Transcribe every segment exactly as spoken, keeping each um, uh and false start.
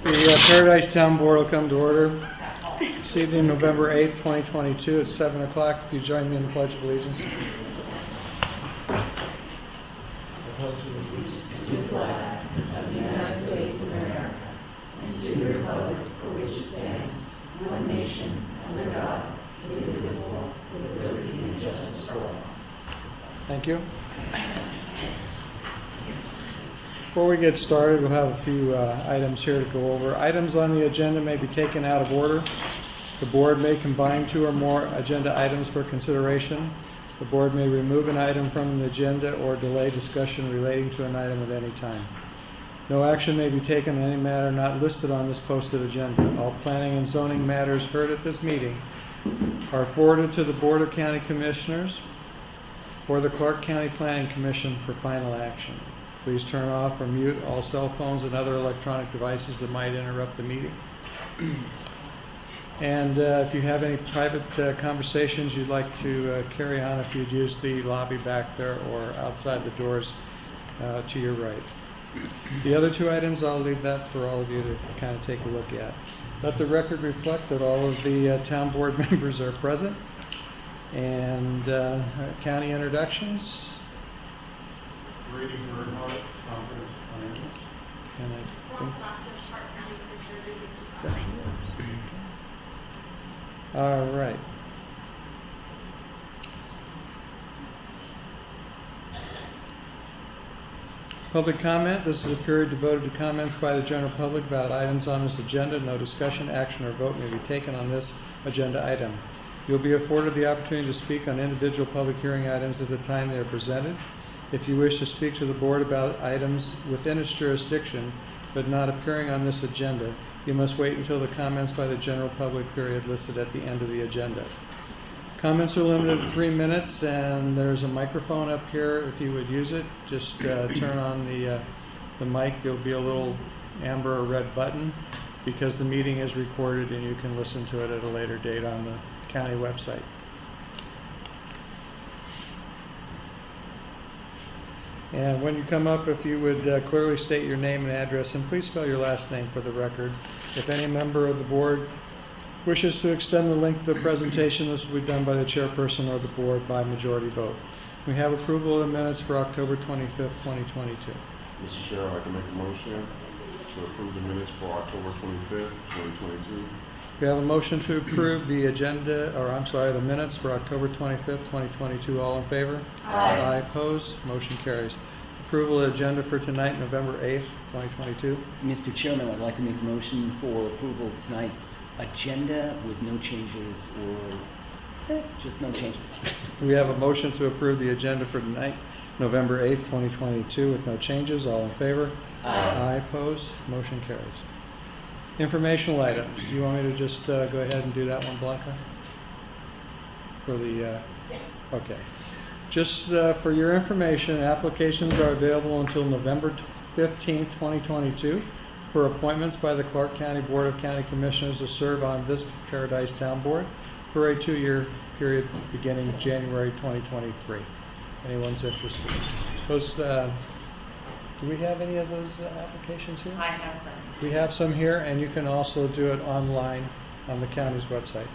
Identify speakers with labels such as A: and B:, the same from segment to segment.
A: The uh, Paradise Town Board will come to order this evening, November eighth, twenty twenty-two at seven o'clock. If you join me in the Pledge of Allegiance.
B: To the flag of the United States of America and to the republic for which it stands, one nation, under God, indivisible, with liberty and justice for all.
A: Thank you. Before we get started, we'll have a few uh, items here to go over. Items on the agenda may be taken out of order. The board may combine two or more agenda items for consideration. The board may remove an item from the agenda or delay discussion relating to an item at any time. No action may be taken on any matter not listed on this posted agenda. All planning and zoning matters heard at this meeting are forwarded to the Board of County Commissioners or the Clark County Planning Commission for final action. Please turn off or mute all cell phones and other electronic devices that might interrupt the meeting. And uh, if you have any private uh, conversations you'd like to uh, carry on, if you'd use the lobby back there or outside the doors uh, to your right. The other two items, I'll leave that for all of you to kind of take a look at. Let the record reflect that all of the uh, town board members are present. And uh, county introductions.
C: Brady Bernhardt, Conference Planning.
A: Can I think? All right. Public comment. This is a period devoted to comments by the general public about items on this agenda. No discussion, action, or vote may be taken on this agenda item. You'll be afforded the opportunity to speak on individual public hearing items at the time they are presented. If you wish to speak to the board about items within its jurisdiction but not appearing on this agenda, you must wait until the comments by the general public period listed at the end of the agenda. Comments are limited to three minutes, and there's a microphone up here. If you would use it, just uh, turn on the uh, the mic. There'll be a little amber or red button because the meeting is recorded and you can listen to it at a later date on the county website. And when you come up, if you would uh, clearly state your name and address, and please spell your last name for the record. If any member of the board wishes to extend the length of the presentation, this will be done by the chairperson or the board by majority vote. We have approval of the minutes for October twenty-fifth, twenty twenty-two.
D: Mister Chair, I'd like to make a motion to approve the minutes for October twenty-fifth, twenty twenty-two.
A: We have a motion to approve the agenda, or I'm sorry, the minutes for October twenty-fifth, twenty twenty-two. All in favor?
B: Aye.
A: Aye. Opposed? Motion carries. Approval of agenda for tonight, November eighth, twenty twenty-two.
E: Mister Chairman, I'd like to make a motion for approval of tonight's agenda with no changes or eh, just no changes.
A: We have a motion to approve the agenda for tonight, November eighth, twenty twenty-two, with no changes. All in favor?
E: Aye.
A: Aye. Opposed? Motion carries. Informational items. Do you want me to just uh, go ahead and do that one, Blanca? For the, uh,
B: Yes.
A: okay. Just uh, for your information, applications are available until November fifteenth, twenty twenty-two for appointments by the Clark County Board of County Commissioners to serve on this Paradise Town Board for a two-year period beginning January twenty twenty-three. Anyone's interested? Those, uh, do we have any of those uh, applications here?
B: I have some.
A: We have some here, and you can also do it online on the county's website.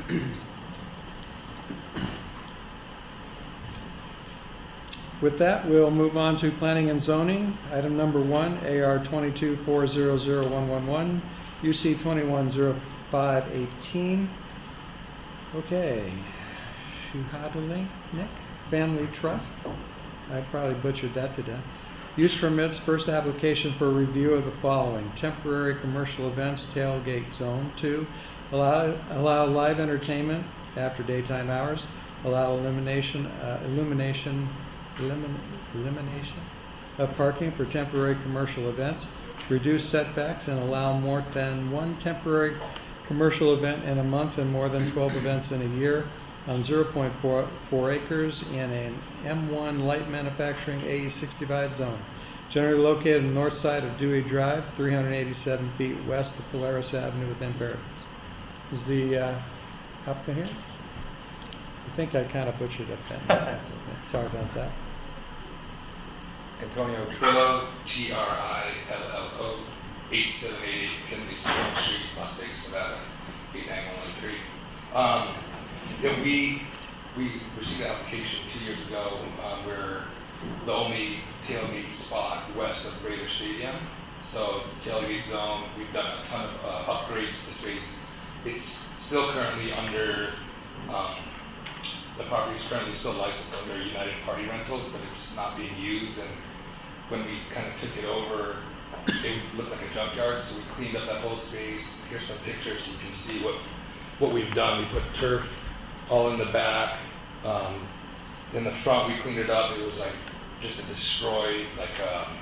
A: With that, we'll move on to planning and zoning. Item number one, A R twenty-two four zero zero one one one, U C twenty-one oh five eighteen. Okay. Shuhadalik Nick Family Trust. I probably butchered that to death. Use permits, first application for review of the following. Temporary commercial events, tailgate zone. Two, allow, allow live entertainment after daytime hours. Allow elimination, uh, illumination, elimin, elimination of parking for temporary commercial events. Reduce setbacks and allow more than one temporary commercial event in a month and more than twelve events in a year on zero point four acres in an M one light manufacturing A E sixty-five zone, generally located on the north side of Dewey Drive, three hundred eighty-seven feet west of Polaris Avenue within Paradise. Is the uh, applicant here? I think I kind of butchered it then. Sorry about that.
F: Antonio
G: Trillo, T R I L L O.
F: eight seven eight eight Kennedy Spring Street, Las Vegas, Nevada, eight nine one one three. Um, yeah, we we received an application two years ago. Um, we're the only tailgate spot west of Raider Stadium. So tailgate zone, we've done a ton of uh, upgrades to the space. It's still currently under, um, the property is currently still licensed under United Party Rentals, but it's not being used. And when we kind of took it over, it looked like a junkyard, so we cleaned up that whole space. Here's some pictures so you can see what, what we've done. We put turf all in the back. Um, in the front, we cleaned it up. It was like just a destroyed, like, um,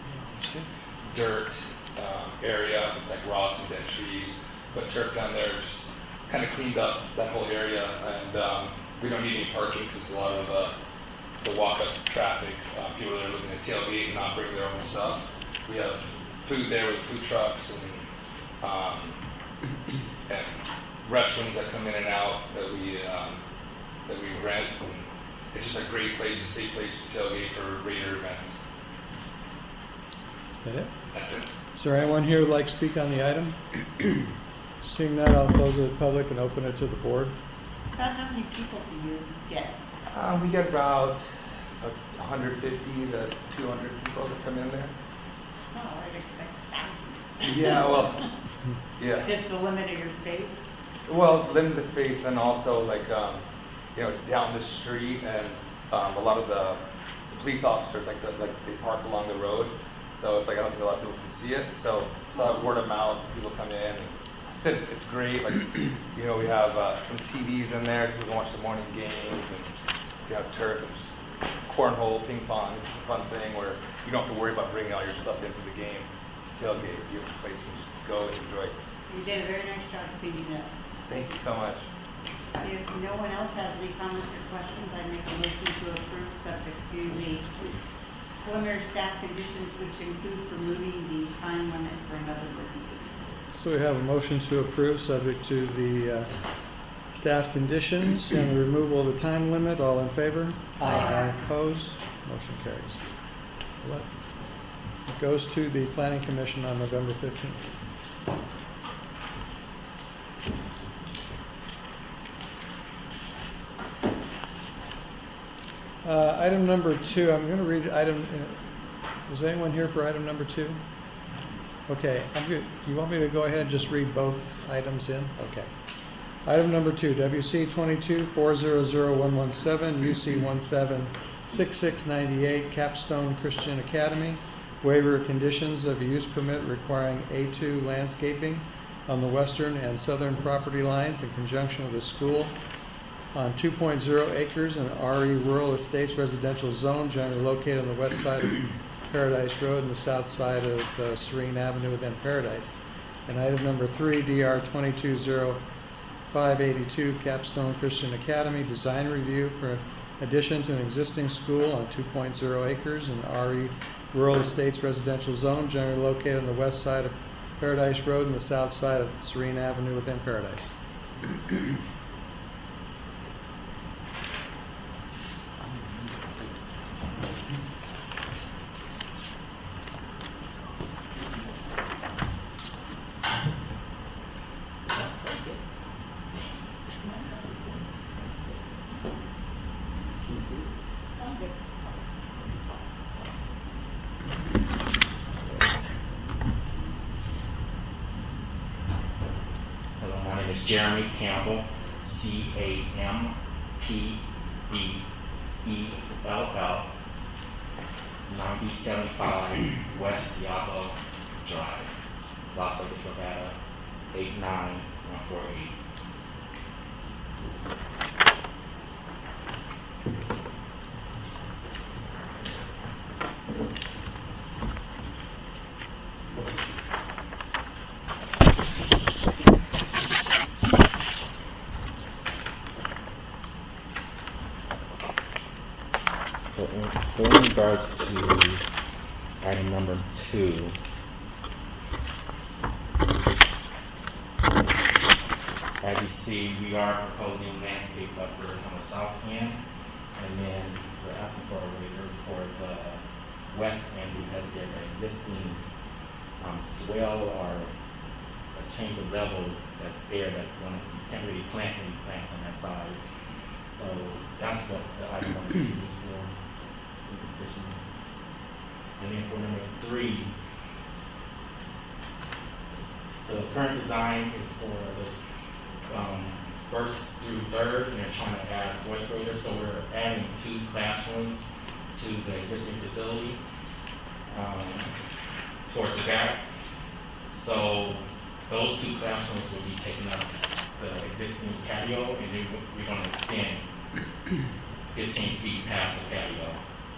F: dirt um, area, like rocks and dead trees. Put turf down there, just kind of cleaned up that whole area, and um, we don't need any parking because a lot of uh, the walk-up traffic, uh, people that are looking at tailgate and not bring their own stuff. We have food there with food trucks and um, and restrooms that come in and out that we um, that we rent. And it's just a great place, a safe place to tailgate for Raider events.
A: Is that it?
F: That's it.
A: Is there anyone here who'd like to speak on the item? Seeing that, I'll close it to the public and open it to the board.
B: About how many people do you get?
G: Uh, we get about uh, one hundred fifty to two hundred people that come in there.
B: Oh, I'd expect thousands.
G: Yeah, well, yeah.
B: Just the limit of your space?
G: Well, limited space, and also like um, you know, it's down the street, and um, a lot of the, the police officers like the, like they park along the road, so it's like I don't think a lot of people can see it. So it's uh, word of mouth. People come in. And it's, it's great. Like you know, we have uh, some T Vs in there so we can watch the morning games, and we have turf and cornhole, ping pong. It's a fun thing where you don't have to worry about bringing all your stuff into the game. Tailgate, you have a place you can just go and enjoy.
B: You did a very nice job cleaning up.
G: Thank you so much.
B: If no one else has any comments or questions, I make a motion to approve subject to the preliminary staff conditions, which includes removing the time limit for another working week.
A: So we have a motion to approve, subject to the uh, staff conditions and the removal of the time limit. All in favor?
E: Aye.
A: Opposed? Motion carries. Let- It goes to the Planning Commission on November fifteenth. Uh, item number two, I'm going to read item, uh, is anyone here for item number two? Okay, I'm good. You want me to go ahead and just read both items in? Okay. Item number two, W C twenty-two four zero zero one one seven, U C one seven six six nine eight, Capstone Christian Academy. Waiver of conditions of a use permit requiring A two landscaping on the western and southern property lines in conjunction with the school on two point zero acres in R E Rural Estates Residential Zone, generally located on the west side of Paradise Road and the south side of uh, Serene Avenue within Paradise. And item number three, D R twenty-two oh five eighty-two, Capstone Christian Academy, design review for addition to an existing school on two point zero acres in R E Rural Estates Residential Zone, generally located on the west side of Paradise Road and the south side of Serene Avenue within Paradise.
H: Hello, my name is Jeremy Campbell, C A M P B E L L, ninety seventy-five West Yabo Drive, Las Vegas, Nevada, eight nine one four eight. So in, so in regards to item number two, as you see, we are proposing landscape buffer on the south end, and then we're asking for a waiver for the west end because there's an existing um, swell or a change of level that's there that's going to, you can't really plant any plants on that side. So that's what the item number two is for. And then for number three, the current design is for the um, first through third, and they're trying to add fourth graders, so we're adding two classrooms to the existing facility um, towards the back. So those two classrooms will be taking up the existing patio, and then we're going to extend fifteen feet past the patio.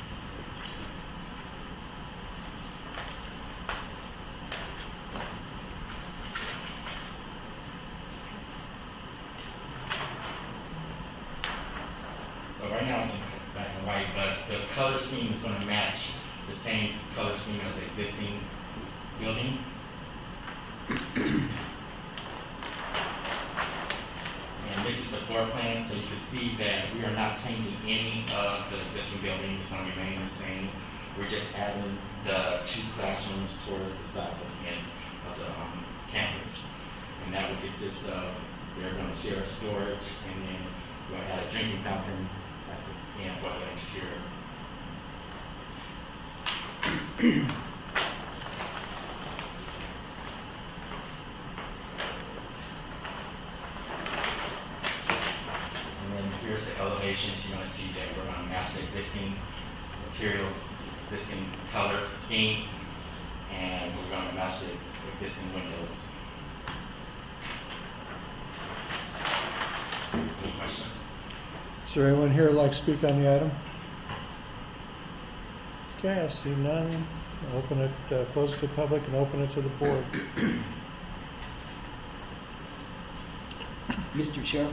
H: So right now it's in black and white, but the color scheme is going to match the same color scheme as the existing building. And this is the floor plan, so you can see that we are not changing any of the existing building. It's going to remain the same. We're just adding the two classrooms towards the south end of the um, campus. And that would consist of, they're going to share storage, and then we're going to add a drinking fountain at the end for the exterior. Here's the elevations. You're going to see that we're going to match the existing materials, existing color scheme, and we're going to match the existing windows. Any questions?
A: Is there anyone here who'd like to speak on the item? Okay, I see none. I'll open it, uh, close it to the public and open it to the board.
E: Mister Chair,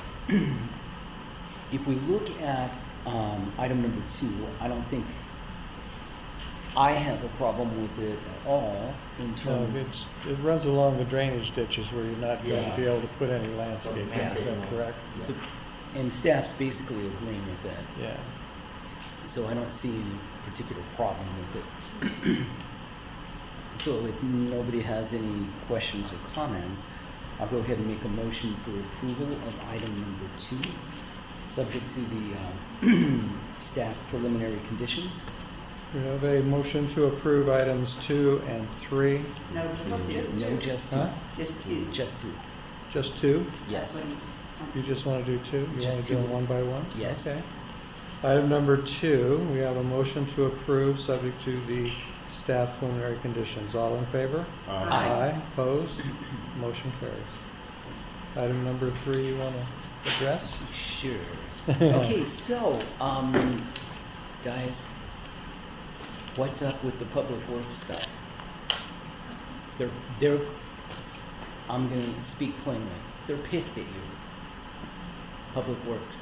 E: if we look at um, item number two, I don't think I have a problem with it at all in
A: No,
E: terms.
A: it's, it runs along the drainage ditches where you're not going
H: Yeah.
A: to be able to put any landscaping. Is
H: Landscaping.
A: that correct?
E: So, and staff's basically agreeing with that.
A: Yeah.
E: So I don't see any particular problem with it. So if nobody has any questions or comments, I'll go ahead and make a motion for approval of item number two, subject to the uh, staff preliminary conditions.
A: We have a motion to approve items two and three.
B: No, just
E: No,
B: two.
E: just two.
A: Huh?
B: Just two.
E: Just two.
A: Just two?
E: Yes.
A: You just want to do two? You
E: Just
A: want to do
E: two.
A: them one by one?
E: Yes.
A: Okay. Item number two, we have a motion to approve subject to the staff preliminary conditions. All in favor?
E: Aye.
A: Opposed? Motion carries. Item number three, you want to address?
E: Sure. Okay, so, um, guys, what's up with the public works stuff? They're, they're, I'm going to speak plainly. They're pissed at you. Public Works.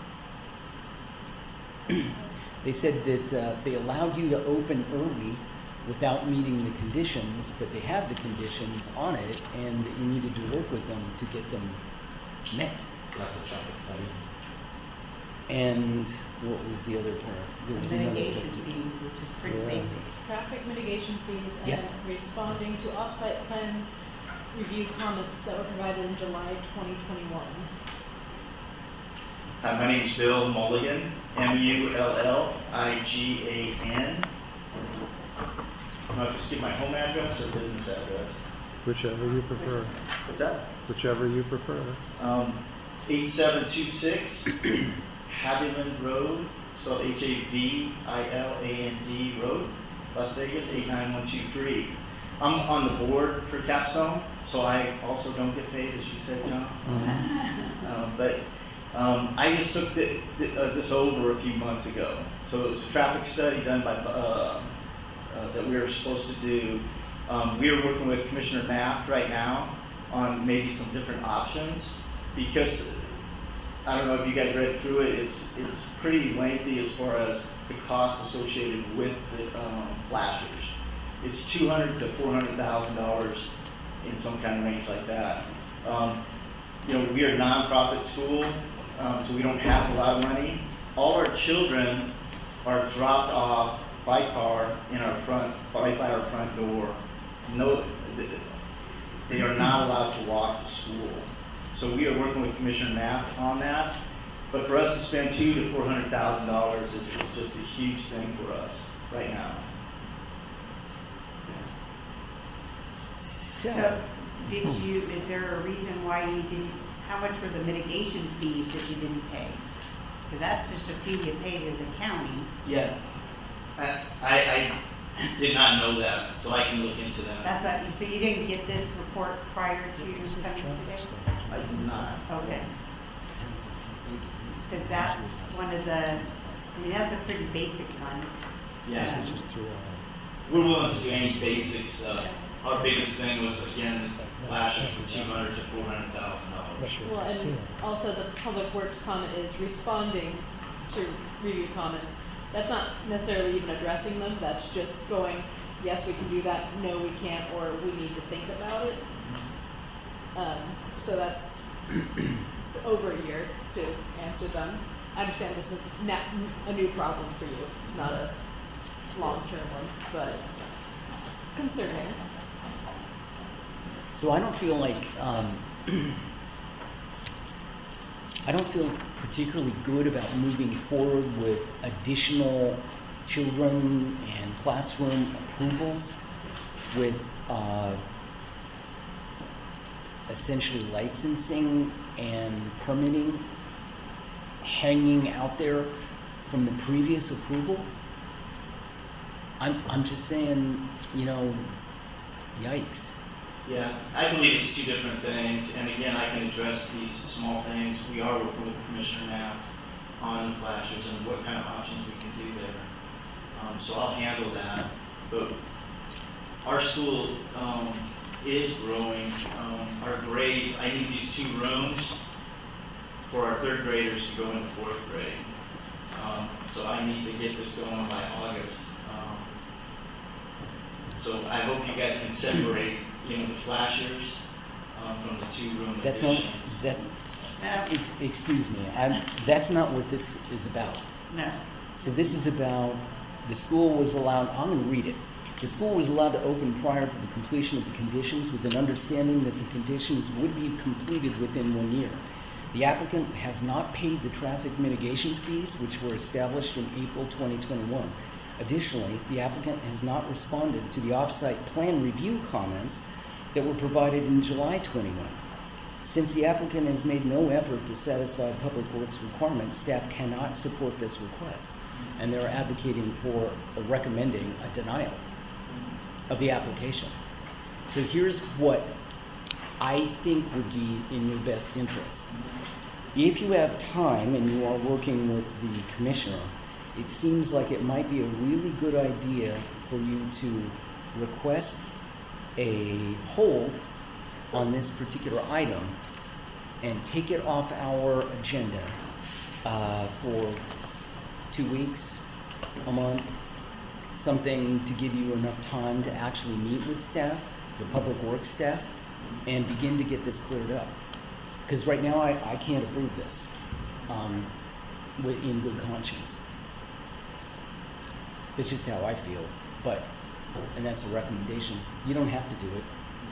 E: They said that uh, they allowed you to open early without meeting the conditions, but they had the conditions on it, and that you needed to work with them to get them met.
H: So that's the traffic study.
E: And what was the other part? There was another
B: Mitigation
E: part.
B: fees, which is pretty
A: Yeah.
B: basic.
I: Traffic mitigation fees and
E: Yeah.
I: responding to off-site plan review comments that were provided in July twenty twenty-one.
J: Hi, my name is Bill Mulligan, M U L L I G A N. I don't know if I just give my home address or business address.
A: Whichever you prefer.
J: What's that?
A: Whichever you prefer.
J: Um, eight seven two six Haviland Road, spelled H A V I L A N D Road, Las Vegas, eight nine one two three. I'm on the board for Capstone, so I also don't get paid, as you said, John. Um, but um, I just took the, the, uh, this over a few months ago. So it was a traffic study done by uh, uh, that we were supposed to do. Um, we are working with Commissioner Maft right now on maybe some different options, because I don't know if you guys read through it. It's it's pretty lengthy as far as the cost associated with the um, flashers. It's two hundred to four hundred thousand dollars in some kind of range like that. Um, you know, we are a nonprofit school, um, so we don't have a lot of money. All our children are dropped off by car in our front, by, by our front door, no, they are not allowed to walk to school. So we are working with Commissioner Knapp on that. But for us to spend two to four hundred thousand dollars is, is just a huge thing for us right now.
K: So, did you, is there a reason why you didn't, how much were the mitigation fees that you didn't pay? Because that's just a fee you paid as a county.
J: Yeah, I, I, I did not know that, so I can look into that.
K: That's what, so you didn't get this report prior to coming today?
J: I did not.
K: Okay. Because that's one of the, I mean, that's a pretty basic one.
J: Yeah.
K: Um,
J: We're willing to do any basics. Uh, our biggest thing was, again, flashes from two hundred to four hundred thousand dollars.
I: Well, and also the Public Works comment is responding to review comments. That's not necessarily even addressing them. That's just going, yes, we can do that. No, we can't, or we need to think about it. Um, so that's it's over a year to answer them. I understand this is not a new problem for you, not a long-term one, but it's concerning.
E: So I don't feel like um, I don't feel particularly good about moving forward with additional children and classroom approvals with uh, essentially licensing and permitting hanging out there from the previous approval. I'm I'm just saying, you know, yikes.
J: Yeah, I believe it's two different things, and again, I can address these small things. We are working with Commissioner now on the flashers and what kind of options we can do there. Um, so I'll handle that. But our school um, is growing. Um, our grade, I need these two rooms for our third graders to go into fourth grade. Um, so I need to get this going by August. Um, so I hope you guys can separate, you know, the flashers um, from the two-room
E: That's
J: additions.
E: not. That's. Ex- excuse me. I'm, that's not what this is about.
K: No.
E: So this is about the school was allowed. I'm going to read it. The school was allowed to open prior to the completion of the conditions, with an understanding that the conditions would be completed within one year. The applicant has not paid the traffic mitigation fees, which were established in April twenty twenty-one. Additionally, the applicant has not responded to the off-site plan review comments that were provided in July twenty-one. Since the applicant has made no effort to satisfy Public Works requirements, staff cannot support this request, and they're advocating for or recommending a denial of the application. So here's what I think would be in your best interest. If you have time and you are working with the commissioner, it seems like it might be a really good idea for you to request a hold on this particular item and take it off our agenda uh, for two weeks, a month, something to give you enough time to actually meet with staff, the Public Works staff, and begin to get this cleared up. Because right now I, I can't approve this um, with, in good conscience. That's just how I feel, but, and that's a recommendation. You don't have to do it.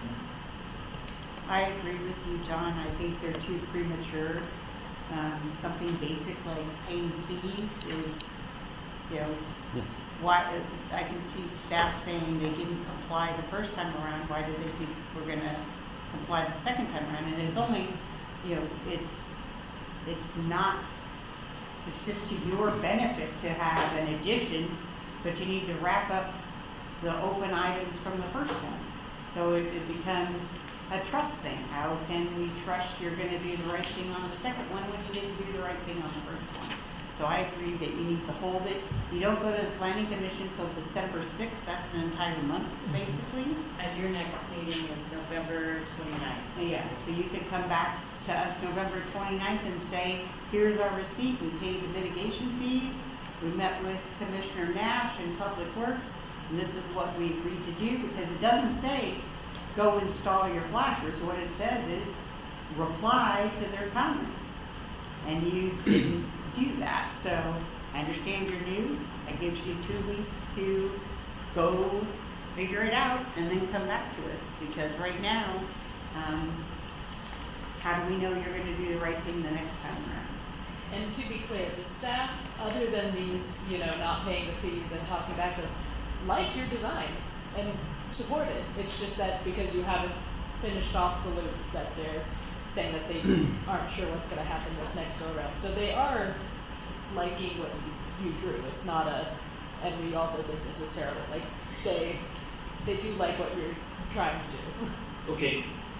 K: I agree with you, John. I think they're too premature. Um, something basic like paying fees is, you know,
E: Yeah.
K: why, I can see staff saying they didn't comply the first time around. Why did they think we're going to comply the second time around? And it's only, you know, it's, it's not, it's just to your benefit to have an addition, but you need to wrap up the open items from the first one. So it, it becomes a trust thing. How can we trust you're going to do the right thing on the second one when you didn't do the right thing on the first one? So I agree that you need to hold it. You don't go to the Planning Commission until December sixth. That's an entire month, basically.
B: And your next meeting is November twenty-ninth.
K: Yeah, so you can come back to us November twenty-ninth and say, here's our receipt. We paid the mitigation fees. We met with Commissioner Nash and Public Works, and this is what we agreed to do, because it doesn't say go install your flashers. What it says is reply to their comments. And you didn't do that. So I understand you're new. That gives you two weeks to go figure it out and then come back to us, because right now, um, how do we know you're gonna do the right thing the next time around?
I: And to be clear, the staff, other than these, you know, not paying the fees and talking back to them, like your design and support it. It's just that because you haven't finished off the loop, that they're saying that they aren't sure what's going to happen this next go around. So they are liking what you drew. It's not a, and we also think this is terrible. Like they, they do like what you're trying to do.
J: Okay.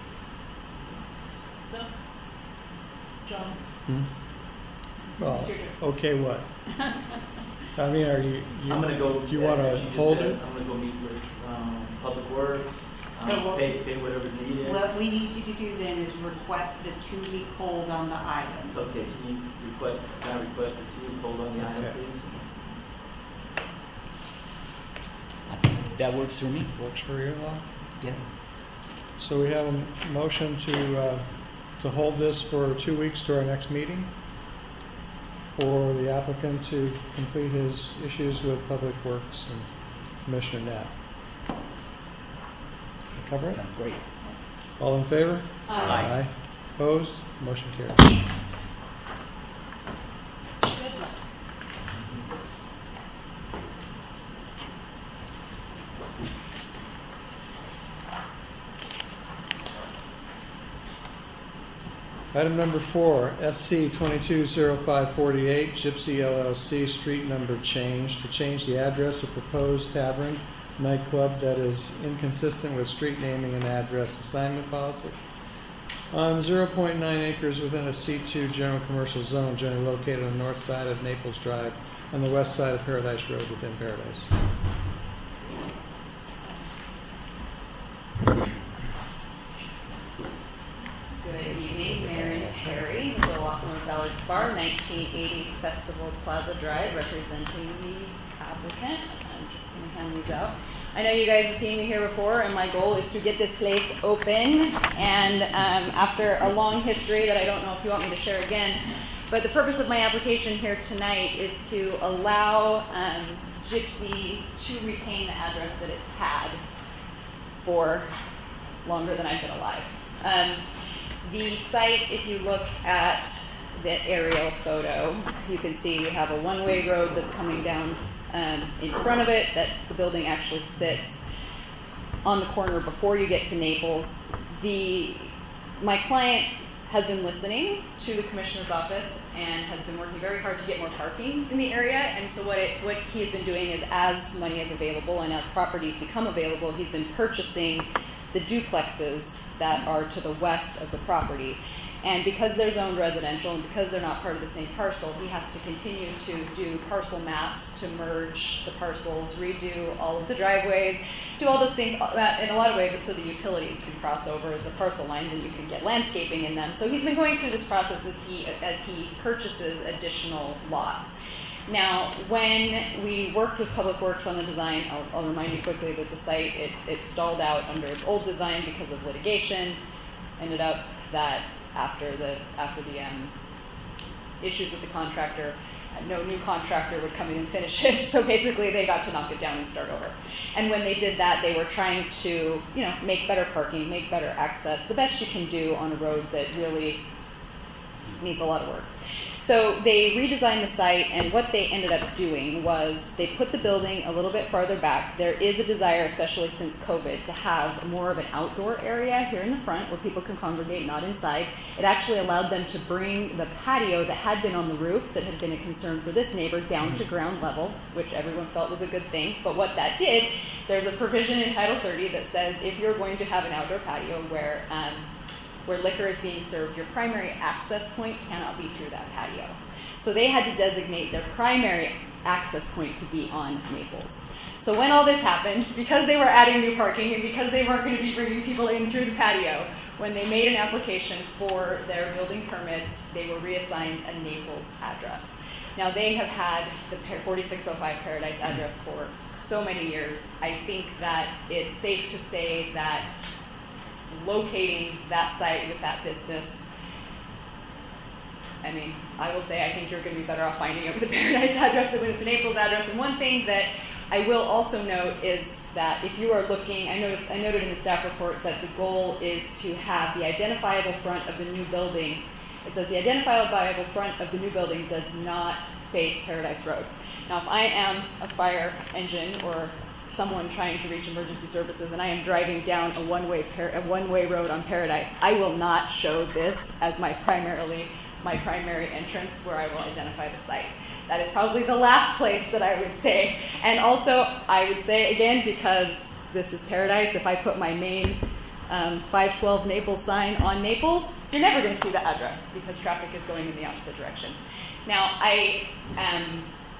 I: So, John.
A: Hmm? Well,
I: It's your turn.
A: okay, what? I mean, are you, you
J: I'm gonna go.
A: do you
J: yeah,
A: want
J: as
A: to
J: you just
A: hold
J: said,
A: it?
J: I'm gonna go meet with um, Public Works. Um,
K: So what-
J: pay, pay whatever's needed.
K: What we need you to do then is request a two-week hold on the item.
J: Okay, can you request? Can I request a two-week hold on the item,
A: Okay.
J: please?
E: I think that works for me.
A: Works for you, Lon?
E: Yeah.
A: So we have a motion to, uh, to hold this for two weeks to our next meeting for the applicant to complete his issues with Public Works and Commissioner Knapp. Cover it?
E: Sounds great.
A: All in favor?
I: Aye.
A: Opposed? Motion carries.
I: Good luck.
A: Item number four, S C twenty-two oh five forty-eight, Gypsy L L C, street number change, to change the address of proposed tavern nightclub that is inconsistent with street naming and address assignment policy. On zero point nine acres within a C two general commercial zone, generally located on the north side of Naples Drive, on the west side of Paradise Road within Paradise.
L: Good evening, Mary Perry, with the Lockmore Valley Bar, nineteen eighty Festival Plaza Drive, representing the applicant. I'm just going to hand these out. I know you guys have seen me here before, and my goal is to get this place open. And um, after a long history that I don't know if you want me to share again, but the purpose of my application here tonight is to allow um, Gypsy to retain the address that it's had for longer than I've been alive. Um, the site, if you look at the aerial photo, you can see we have a one-way road that's coming down um, in front of it, that the building actually sits on the corner before you get to Naples. The, my client has been listening to the commissioner's office and has been working very hard to get more parking in the area. And so what, it, what he has been doing is, as money is available and as properties become available, he's been purchasing the duplexes that are to the west of the property. And because they're zoned residential and because they're not part of the same parcel, he has to continue to do parcel maps to merge the parcels, redo all of the driveways, do all those things. In a lot of ways, it's so the utilities can cross over the parcel lines and you can get landscaping in them. So he's been going through this process as he, as he purchases additional lots. Now, when we worked with Public Works on the design, I'll, I'll remind you quickly that the site, it, it stalled out under its old design because of litigation. Ended up that after the after the um, issues with the contractor, no new contractor would come in and finish it. So basically, they got to knock it down and start over. And when they did that, they were trying to, you know, make better parking, make better access, the best you can do on a road that really needs a lot of work. So they redesigned the site, and what they ended up doing was they put the building a little bit farther back. There is a desire, especially since COVID, to have more of an outdoor area here in the front where people can congregate, not inside. It actually allowed them to bring the patio that had been on the roof, that had been a concern for this neighbor, down to ground level, which everyone felt was a good thing. But what that did, there's a provision in Title thirty that says if you're going to have an outdoor patio where um, where liquor is being served, your primary access point cannot be through that patio. So they had to designate their primary access point to be on Naples. So when all this happened, because they were adding new parking and because they weren't going to be bringing people in through the patio, when they made an application for their building permits, they were reassigned a Naples address. Now they have had the forty-six oh five Paradise address for so many years. I think that it's safe to say that locating that site with that business, I mean, I will say I think you're going to be better off finding it with the Paradise address than with the Naples address. And one thing that I will also note is that if you are looking, I noticed, I noted in the staff report that the goal is to have the identifiable front of the new building. It says the identifiable front of the new building does not face Paradise Road. Now, if I am a fire engine or someone trying to reach emergency services and I am driving down a one-way par- a one-way road on Paradise, I will not show this as my primarily my primary entrance where I will identify the site. That is probably the last place that I would say. And also, I would say, again, because this is Paradise, if I put my main um, five twelve Naples sign on Naples, you're never going to see the address because traffic is going in the opposite direction. Now, I um,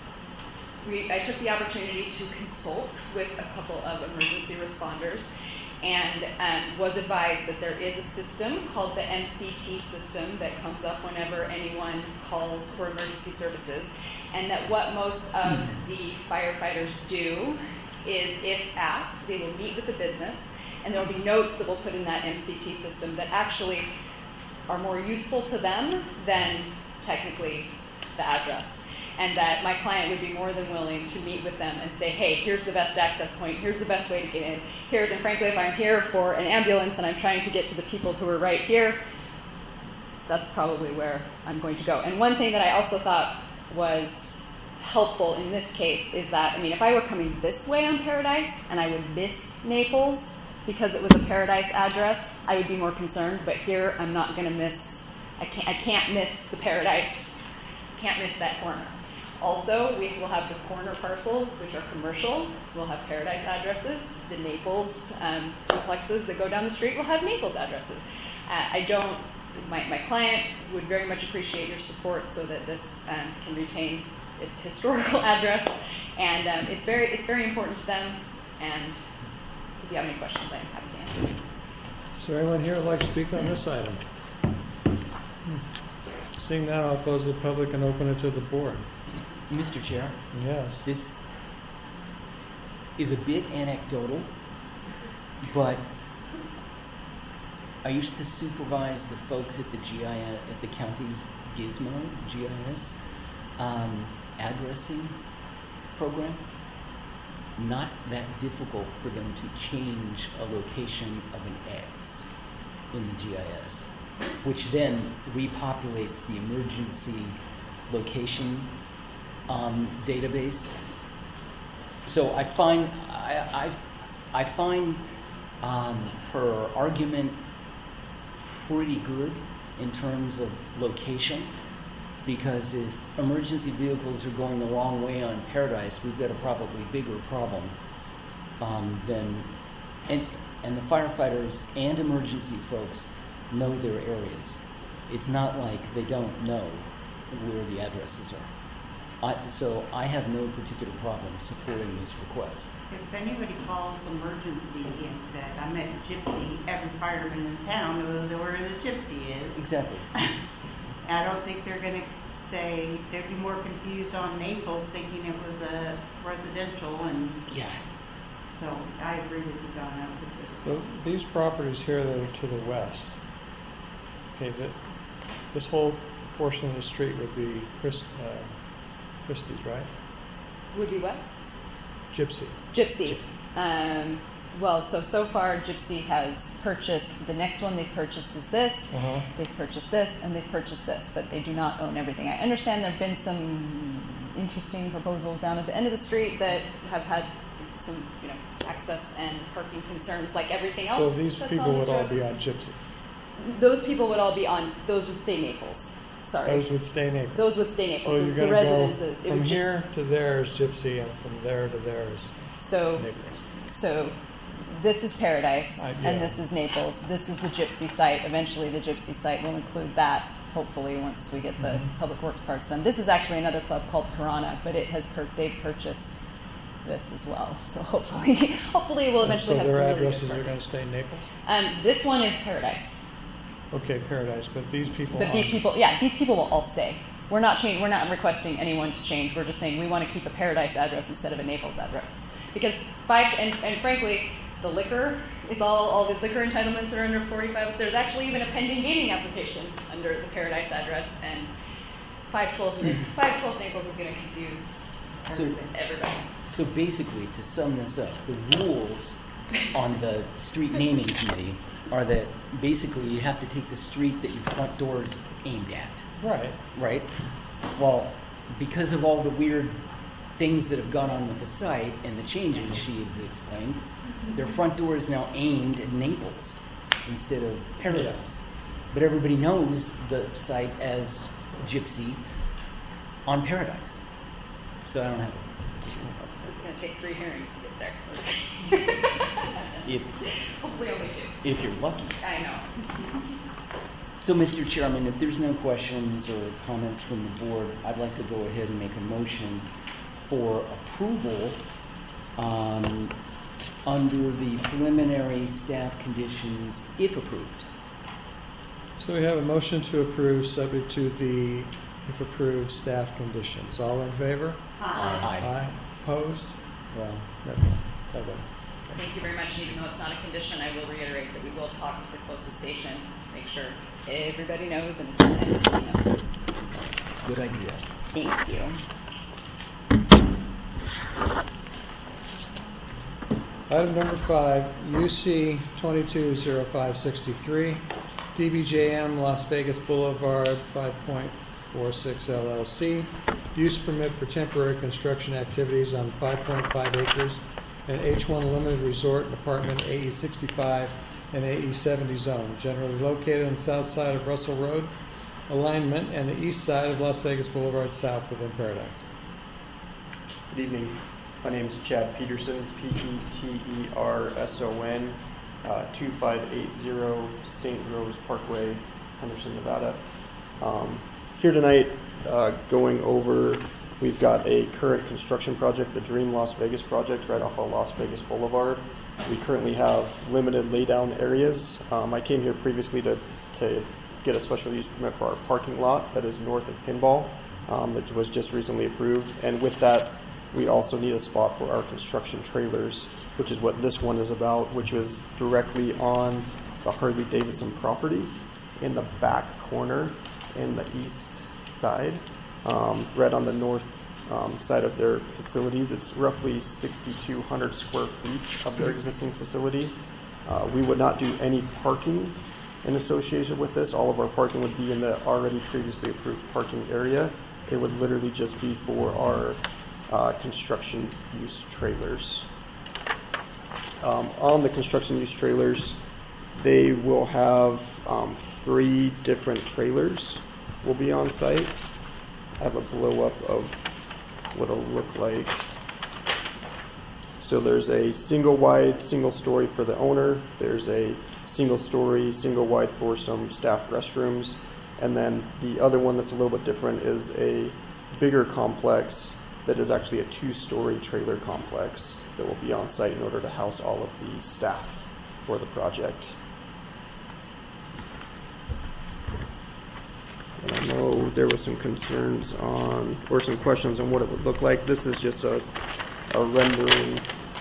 L: we, I took the opportunity to consult with a couple of emergency responders and um, was advised that there is a system called the M C T system that comes up whenever anyone calls for emergency services, and that what most of the firefighters do is, if asked, they will meet with the business, and there will be notes that we'll put in that M C T system that actually are more useful to them than technically the address. And that my client would be more than willing to meet with them and say, hey, here's the best access point, here's the best way to get in, here's, and frankly, if I'm here for an ambulance and I'm trying to get to the people who are right here, that's probably where I'm going to go. And one thing that I also thought was helpful in this case is that, I mean, if I were coming this way on Paradise and I would miss Naples because it was a Paradise address, I would be more concerned, but here I'm not going to miss, I can't, I can't miss the Paradise, can't miss that corner. Also, we will have the corner parcels, which are commercial. We'll have Paradise addresses. The Naples um, duplexes that go down the street will have Naples addresses. Uh, I don't, my, my client would very much appreciate your support so that this um, can retain its historical address. And um, it's very it's very important to them. And if you have any questions, I'm happy to answer.
A: Is there anyone here who would like to speak on this item? Seeing that, I'll close the public and open it to the board.
E: Mister Chair?
A: Yes.
E: This is a bit anecdotal, but I used to supervise the folks at the G I S, at the county's Gizmo, G I S, um, addressing program. Not that difficult for them to change a location of an X in the G I S, which then repopulates the emergency location Um, database. So I find I I, I find um, her argument pretty good in terms of location, because if emergency vehicles are going the wrong way on Paradise, we've got a probably bigger problem um, than and and the firefighters and emergency folks know their areas. It's not like they don't know where the addresses are. I, so I have no particular problem supporting this request.
K: If anybody calls emergency and said, I'm at Gypsy, every fireman in town knows where the Gypsy is.
E: Exactly.
K: I don't think they're going to say, they'd be more confused on Naples thinking it was a residential, and
E: yeah.
K: So I agree with you, John. That was a good
A: So these properties here that are to the west, okay, that this whole portion of the street would be Chris, uh, Christie's, right?
L: Would be what?
A: Gypsy.
L: Gypsy. Um, well, so, so far Gypsy has purchased, the next one they've purchased is this,
A: Uh-huh.
L: they've purchased this, and they've purchased this, but they do not own everything. I understand there have been some interesting proposals down at the end of the street that have had some, you know, access and parking concerns like everything else.
A: So these
L: that's
A: people
L: on
A: would
L: this
A: all
L: road.
A: be on Gypsy.
L: Those people would all be on, those would stay Naples. Sorry.
A: Those would stay Naples.
L: Those would stay Naples.
A: So
L: the,
A: you're
L: the
A: going to
L: residences.
A: go
L: it
A: from
L: would
A: here
L: just,
A: to there is Gypsy, and from there to there is
L: so,
A: Naples.
L: So this is Paradise,
A: Uh, yeah.
L: and this is Naples. This is the Gypsy site. Eventually the Gypsy site will include that, hopefully, once we get the
A: Mhm.
L: public works parts done. This is actually another club called Piranha, but it has pur- they've purchased this as well. So hopefully, hopefully we'll eventually
A: so
L: have
A: their
L: some really
A: addresses
L: good
A: are
L: parking.
A: going to stay in Naples?
L: Um, this one is Paradise.
A: Okay, Paradise, but these people
L: But these
A: aren't.
L: people, yeah, these people will all stay. We're not change, We're not requesting anyone to change. We're just saying we want to keep a Paradise address instead of a Naples address, because five and, and frankly, the liquor is all all the liquor entitlements are under forty-five. There's actually even a pending gaming application under the Paradise address, and five twelve five twelve Naples is going to confuse
E: So,
L: Everybody.
E: so basically, to sum this up, the rules on the street naming committee are that basically you have to take the street that your front door is aimed at,
A: Right.
E: right? Well, because of all the weird things that have gone on with the site and the changes she has explained, their front door is now aimed at Naples instead of Paradise. But everybody knows the site as Gypsy on Paradise. So I don't have a particular problem.
L: It's going to take three hearings to get there.
E: If,
L: Hopefully only two.
E: if you're lucky.
L: I know.
E: So, Mister Chairman, if there's no questions or comments from the board, I'd like to go ahead and make a motion for approval um, under the preliminary staff conditions, if approved.
A: So we have a motion to approve, subject to the, if approved, staff conditions. All in favor?
L: Aye.
A: Aye. Opposed? Well, never mind. That way.
L: Thank you very much. And even though it's not a condition, I will reiterate that we will talk to the closest station, make sure everybody knows and it's knows.
E: Good idea.
L: Thank you.
A: Item number five, U C twenty-two oh five sixty-three, D B J M Las Vegas Boulevard five point four six L L C, use permit for temporary construction activities on five point five acres and H one Limited Resort and Apartment A E sixty-five and A E seventy zone, generally located on the south side of Russell Road alignment and the east side of Las Vegas Boulevard south within Paradise.
M: Good evening. My name is Chad Peterson, P E T E R S O N, uh, two five eight zero Saint Rose Parkway, Henderson, Nevada. Um, here tonight, uh, going over, we've got a current construction project, the Dream Las Vegas project, right off of Las Vegas Boulevard. We currently have limited laydown areas. Um, I came here previously to, to get a special use permit for our parking lot that is north of Pinball. Um, it was just recently approved, and with that, we also need a spot for our construction trailers, which is what this one is about, which is directly on the Harley-Davidson property in the back corner in the east side, um, right on the north um, side of their facilities. It's roughly sixty-two hundred square feet of their existing facility. Uh, we would not do any parking in association with this. All of our parking would be in the already previously approved parking area. It would literally just be for our Uh, construction use trailers. Um, on the construction use trailers, they will have um, three different trailers will be on site. I have a blow up of what it'll look like. So there's a single wide, single story for the owner. There's a single story, single wide for some staff restrooms. And then the other one that's a little bit different is a bigger complex that is actually a two-story trailer complex that will be on site in order to house all of the staff for the project. And I know there was some concerns on, or some questions on what it would look like. This is just a, a rendering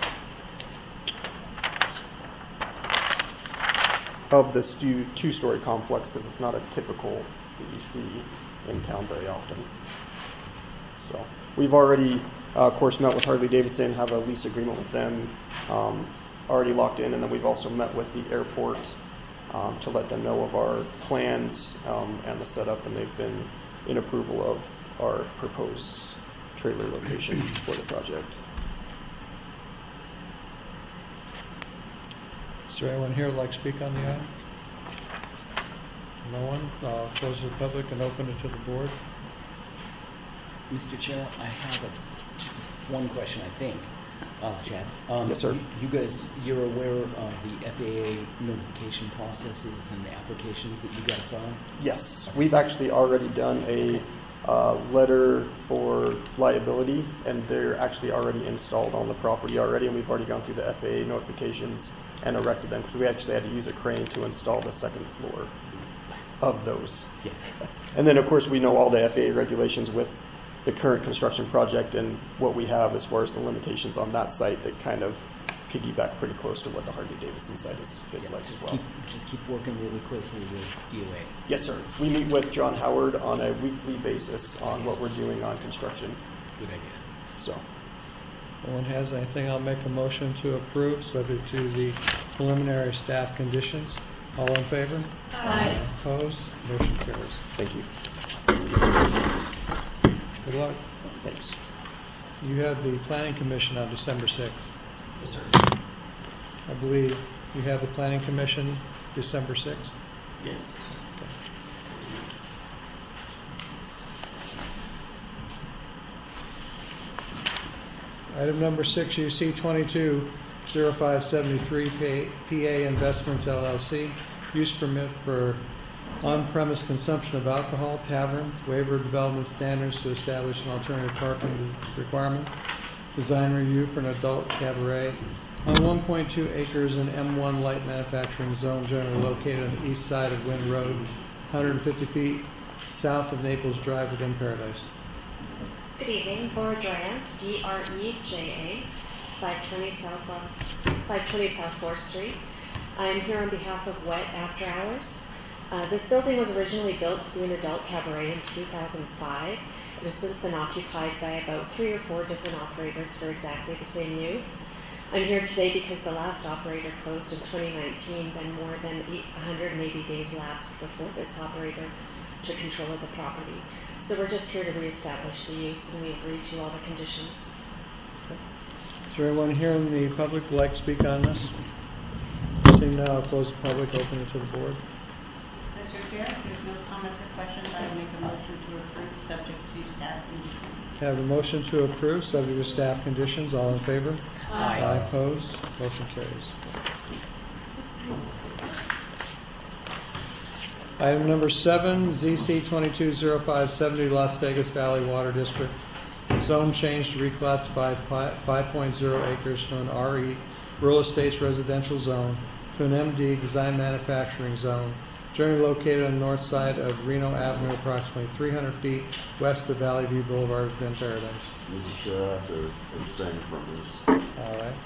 M: of this two, two-story complex, because it's not a typical that you see in town very often. So we've already, uh, of course, met with Harley-Davidson, have a lease agreement with them, um, already locked in, and then we've also met with the airport um, to let them know of our plans um, and the setup, and they've been in approval of our proposed trailer location for the project.
A: Is there anyone here who would like to speak on the item? No one? I'll close the public and open it to the board.
E: Mister Chair, I have a, just one question, I think, uh, Chad. Um,
M: yes, sir.
E: You, you guys, you're aware of the F A A notification processes and the applications that you got to file?
M: Yes. We've actually already done a uh, letter for liability, and they're actually already installed on the property already, and we've already gone through the F A A notifications and erected them, because we actually had to use a crane to install the second floor of those.
E: Yeah.
M: And then, of course, we know all the F A A regulations with the current construction project and what we have as far as the limitations on that site that kind of piggyback pretty close to what the Harley-Davidson site is, is
E: yeah,
M: like
E: just
M: as well.
E: Keep, just keep working really closely with D O A.
M: Yes, sir. We meet with John Howard on a weekly basis on what we're doing on construction.
E: Good idea.
M: So,
A: No one has anything, I'll make a motion to approve, subject to the preliminary staff conditions. All in favor?
I: Aye.
A: Opposed? Motion carries.
M: thank you.
A: Good luck.
M: Thanks.
A: You have the planning commission on December sixth.
M: Yes, sir.
A: I believe you have the planning commission December sixth.
M: Yes.
A: Item number six, U C twenty-two oh five seventy-three, P A Investments L L C, use permit for on-premise consumption of alcohol, tavern, waiver of development standards to establish an alternative parking requirements, design review for an adult cabaret, on one point two acres in M one light manufacturing zone generally located on the east side of Wind Road, one hundred fifty feet south of Naples Drive within Paradise.
N: Good evening, Laura Dryan, D R E J A, five twenty Southwest, five twenty South fourth Street. I'm here on behalf of Wet After Hours. Uh, this building was originally built to be an adult cabaret in two thousand five. It has since been occupied by about three or four different operators for exactly the same use. I'm here today because the last operator closed in twenty nineteen, then more than one hundred eighty days lapsed before this operator took control of the property. So we're just here to reestablish the use, and we agree to all the conditions.
A: Is there anyone here in the public who would like to speak on this? Seeing now, I'll close the public, open it to the board.
K: Mister Chair, if there's no comments or questions, I will make a motion to approve subject to staff conditions.
A: Have a motion to approve, subject to staff conditions. All in favor?
I: Aye.
A: Aye. Opposed? Motion carries. Item number seven, Z C twenty-two oh five seventy, Las Vegas Valley Water District. Zone change to reclassify five point oh acres from an R E, Rural Estates Residential Zone, to an M D, Design Manufacturing Zone, generally located on the north side of Reno Avenue, approximately three hundred feet west of Valley View Boulevard within Paradise.
D: Mister Chair, I have to abstain from this.
A: All right.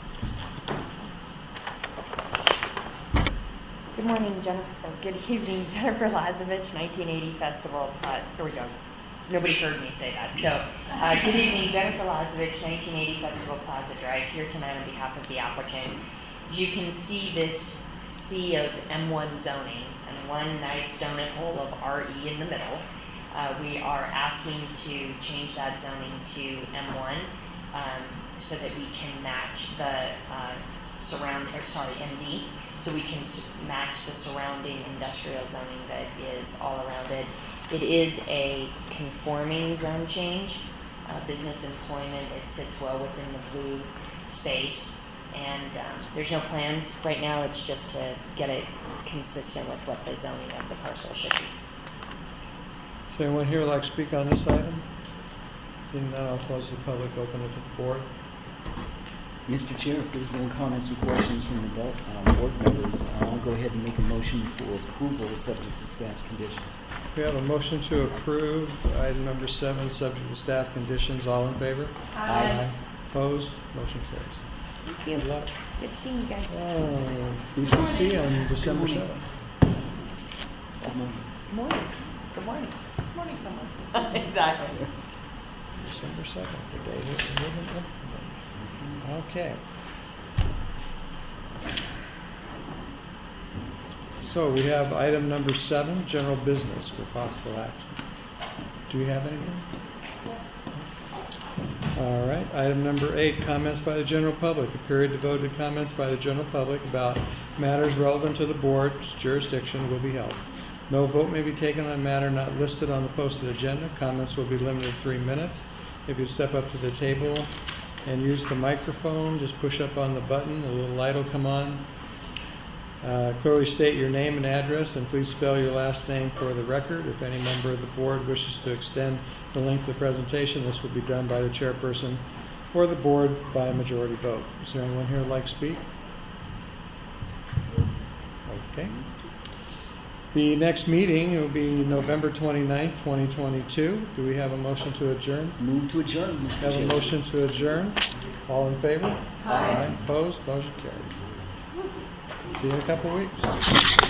O: Good morning, Jennifer. Or good evening, Jennifer Lazovich, nineteen eighty Festival. Uh, here we go. Nobody heard me say that. So, uh, good evening, Jennifer Lazovich, nineteen eighty Festival Plaza Drive, here tonight on behalf of the applicant. You can see this sea of M one zoning and one nice donut hole of R E in the middle. Uh, we are asking to change that zoning to M one um, so that we can match the uh, surround, or sorry, M D. So we can match the surrounding industrial zoning that is all around it. It is a conforming zone change. Uh, business employment, it sits well within the blue space. And um, there's no plans right now. It's just to get it consistent with what the zoning of the parcel should be.
A: Does anyone here like to speak on this item? Seeing none, I'll close the public, open it to the board.
E: Mister Chair, if there's no comments or questions from the board, uh, board members, I'll go ahead and make a motion for approval subject to staff's conditions.
A: We have a motion to approve item number seven, subject to staff conditions. All in favor?
I: Aye.
A: Opposed? Motion carries.
O: Thank you.
A: Good luck.
O: Good seeing you guys.
A: Uh, B C C on December seventh.
E: Good morning.
O: Good morning. Good morning. Good morning, someone. Exactly.
A: December seventh, the day that we moved in. Okay. So we have item number seven, general business for possible action. Do we have anything? All right. Item number eight, comments by the general public. A period devoted to comments by the general public about matters relevant to the board's jurisdiction will be held. No vote may be taken on a matter not listed on the posted agenda. Comments will be limited to three minutes. If you step up to the table and use the microphone, just push up on the button, a little light will come on. Uh, clearly state your name and address, and please spell your last name for the record. If any member of the board wishes to extend the length of the presentation, this will be done by the chairperson or the board by a majority vote. Is there anyone here who would like to speak? Okay. The next meeting will be November twenty-ninth, twenty twenty-two. Do we have a motion to adjourn?
E: Move to adjourn, Mister
A: Have a
E: Chair.
A: motion to adjourn. All in favor?
I: Aye.
A: Opposed? Motion carries. See you in a couple of weeks.